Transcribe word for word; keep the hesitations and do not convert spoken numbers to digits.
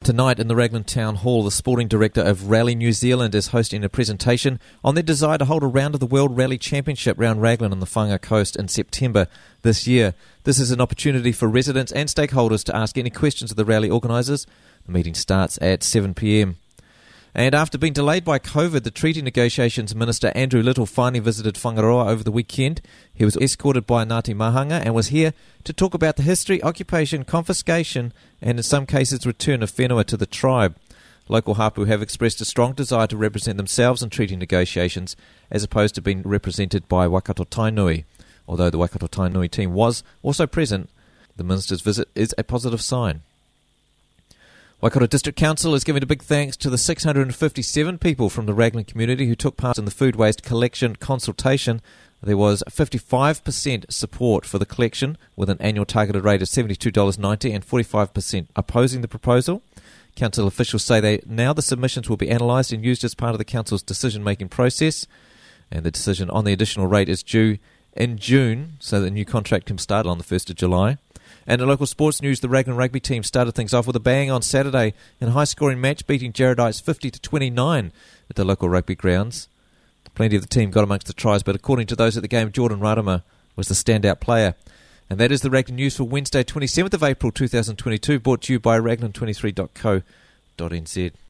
Tonight in the Raglan Town Hall, the sporting director of Rally New Zealand is hosting a presentation on their desire to hold a round of the World Rally Championship round Raglan on the Whanga Coast in September this year. This is an opportunity for residents and stakeholders to ask any questions of the rally organisers. The meeting starts at seven p m. And after being delayed by COVID, the Treaty Negotiations Minister Andrew Little finally visited Whangaroa over the weekend. He was escorted by Ngāti Mahanga and was here to talk about the history, occupation, confiscation and in some cases return of whenua to the tribe. Local hapu have expressed a strong desire to represent themselves in treaty negotiations as opposed to being represented by Waikato Tainui. Although the Waikato Tainui team was also present, the minister's visit is a positive sign. Waikato District Council is giving a big thanks to the six hundred fifty-seven people from the Raglan community who took part in the food waste collection consultation. There was fifty-five percent support for the collection, with an annual targeted rate of seventy-two dollars ninety and forty-five percent opposing the proposal. Council officials say they now the submissions will be analysed and used as part of the Council's decision-making process, and the decision on the additional rate is due in June, so the new contract can start on the first of July. And in local sports news, the Raglan rugby team started things off with a bang on Saturday in a high-scoring match, beating Jarradites fifty to twenty-nine at the local rugby grounds. Plenty of the team got amongst the tries, but according to those at the game, Jordan Rarama was the standout player. And that is the Raglan news for Wednesday, twenty-seventh of April two thousand twenty-two, brought to you by raglan twenty-three dot co dot n z.